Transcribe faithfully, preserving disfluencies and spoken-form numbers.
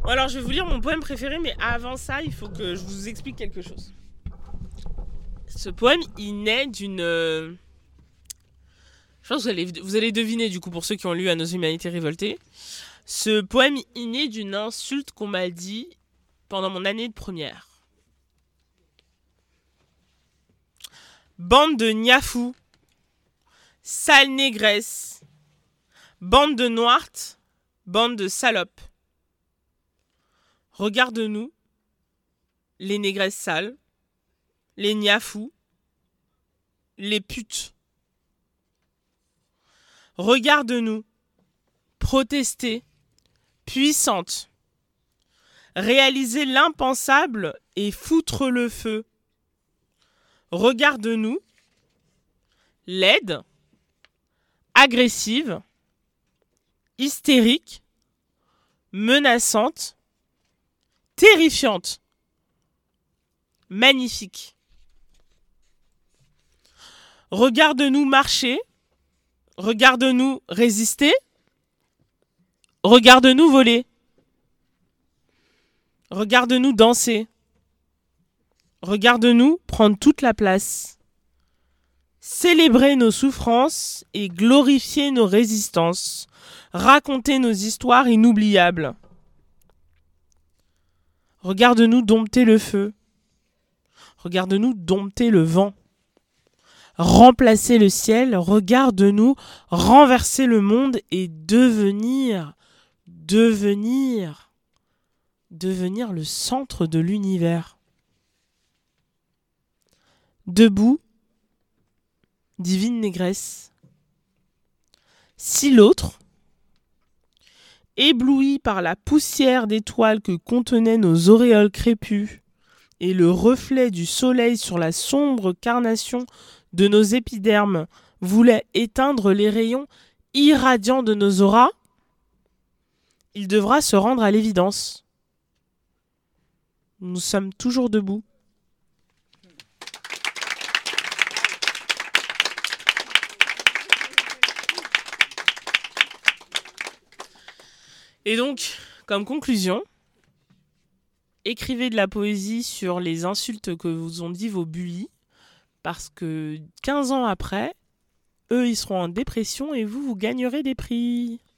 Bon, alors, je vais vous lire mon poème préféré, mais avant ça, il faut que je vous explique quelque chose. Ce poème, il naît d'une... euh, Je pense que vous allez, vous allez deviner, du coup, pour ceux qui ont lu À nos humanités révoltées. Ce poème, il naît d'une insulte qu'on m'a dit pendant mon année de première. Bande de gnaffous, sale négresse, bande de noirtes, bande de salopes. Regarde-nous, les négresses sales, les gnaffous, les putes. Regarde-nous, protester, puissante, réaliser l'impensable et foutre le feu. Regarde-nous, laide, agressive, hystérique, menaçante, terrifiante, magnifique. Regarde-nous marcher, regarde-nous résister, regarde-nous voler, regarde-nous danser, regarde-nous prendre toute la place, célébrer nos souffrances et glorifier nos résistances, raconter nos histoires inoubliables. Regarde-nous dompter le feu, regarde-nous dompter le vent, remplacer le ciel, regarde-nous renverser le monde et devenir, devenir, devenir le centre de l'univers. Debout, divine négresse, si l'autre, ébloui par la poussière d'étoiles que contenaient nos auréoles crépues et le reflet du soleil sur la sombre carnation de nos épidermes, voulait éteindre les rayons irradiants de nos auras, il devra se rendre à l'évidence. Nous sommes toujours debout. Et donc, comme conclusion, écrivez de la poésie sur les insultes que vous ont dit vos bullies, parce que quinze ans après, eux, ils seront en dépression et vous, vous gagnerez des prix.